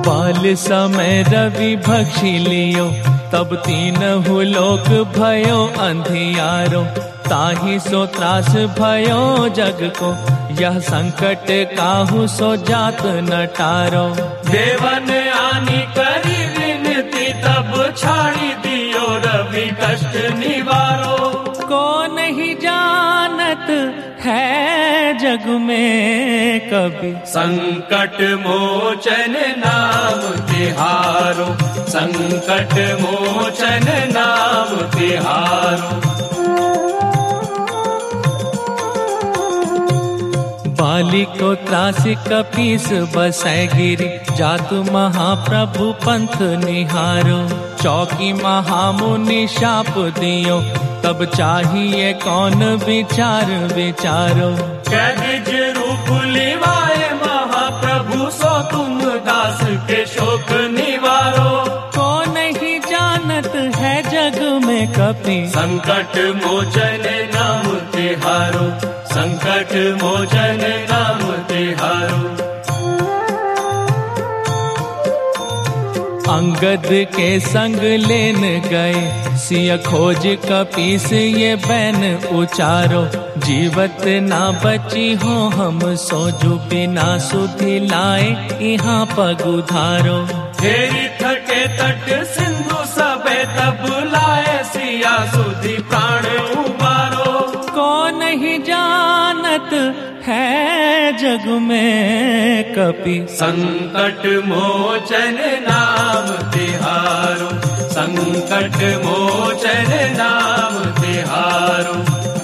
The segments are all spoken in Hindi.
बाल समय रवि भक्षी लियो, तब तीनहु लोक भयो अंधियारो। ताहि सो त्रास भयो जग को, यह संकट काहू सो जात न टारो। देवन आनी करी विनती, तब छाड़ी दियो रवि कष्ट निवारो। को नहीं जानत है जग में कभी, संकट मोचन नाम तिहारो। संकट मोचन नाम तिहारो। बाली को त्रासी कपीस बसै गिरी, जातु महाप्रभु पंथ निहारो। चौकी महामुनि शाप दियो, तब चाहिए कौन विचार विचारो। कैदिज रूप लिवाए महाप्रभु, सो तुम दास के शोक निवारो। को नहीं जानत है जग में कपि, संकट मोचन नाम तिहारो। संकट मोचन नाम तिहारो। अंगद के संग लेन गए, सिय खोज कपीस ये बैन उचारो। जीवत ना बची हो हम, सोजु बिना सुधि लाए यहाँ पग उधारो। फेरी थके तट सिंधु सबे, तब लाए सिया सुधि प्राण उबारो। को नहीं जानत है जग में कपि, संकट मोचन नाम तिहारो। संकट मोचन नाम तिहारो।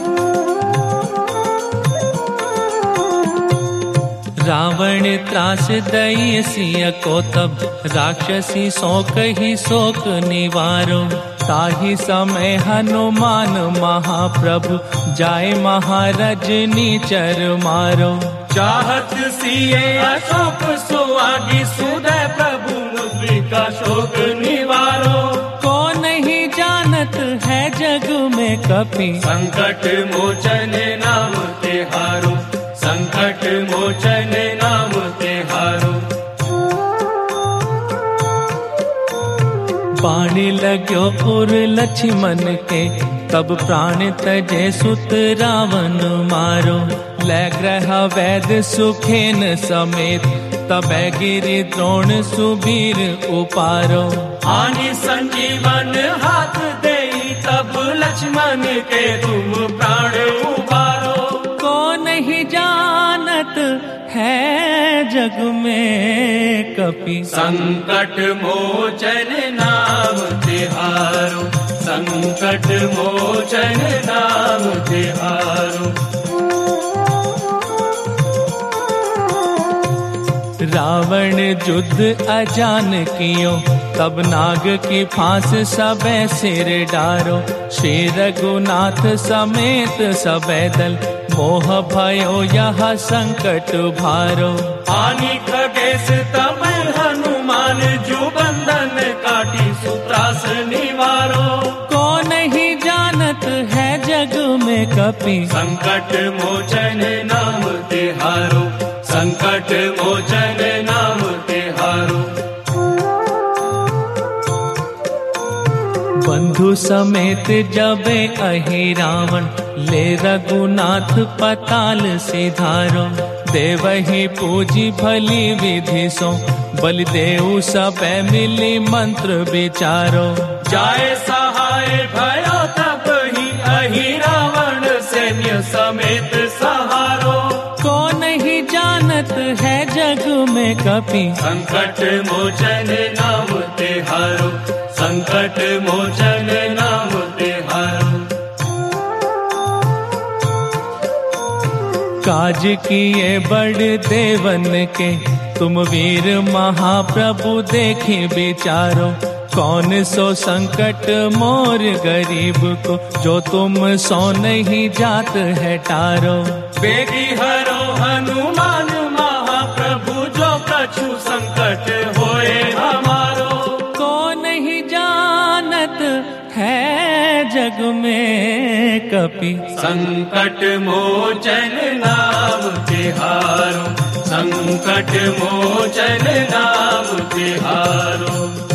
रावण त्रास दई सिय को, तब राक्षसी शोक ही शोक निवारो। ताहि समय हनुमान महाप्रभु, जाय महाराज नीचर मारो। चाहत सिए अशोक सुहागी, सुदय प्रभु मुद्रिका शोक निवारो। को नहीं जानत है जग में कपि, संकट मोचन नाम तिहारो। संकट मोचन नाम तिहारो। बाणी लाग्यो उर लक्ष्मण के, तब प्राण तजे सुत रावण मारो। लै ग्रह वैद सुखेन समेत, तब गिरि द्रोण सुबीर उपारो। आनी संजीवन हाथ देई, तब लक्ष्मण के तुम प्राण उबारो। को नहीं जानत है जग में कपि, संकट मोचन नाम तिहारो। संकट मोचन नाम तिहारो। रावण युद्ध अजान कियो, तब नाग की फांस सबे सिर डारो। श्री रघुनाथ समेत सबे दल, मोह भयो यह संकट भारो। आनी खगेश तब हनुमान, जो बंधन काटी सुत्रास निवारो। को नहीं जानत है जग में कपि, संकट मोचन नाम तिहारो। संकट मोचन नाम तिहारो। बंधु समेत जबे अहि रावण, ले रघुनाथ पताल सिधारो। देवहि पूजी भली विधि सो, बलिदेव सबे मिली मंत्र विचारो। जाए सहाय भयो तब ही, अहि रावण सैन्य समेत सहारो। को नहीं जानत है जग में कपि, संकट मोचन नाम तिहारो। संकट मोचन नाम तिहारो। काज किए बड़ देवन के, तुम वीर महाप्रभु देखे विचारो। कौन सो संकट मोर गरीब को, जो तुम सो नहीं जात है टारो। बेगी हरो हनुमान महाप्रभु, जो कछु संकट होए हमारो। को नहीं जानत है जग में कपि, संकट मोचन नाम तिहारो। संकट संकट मोचन नाम तिहारो।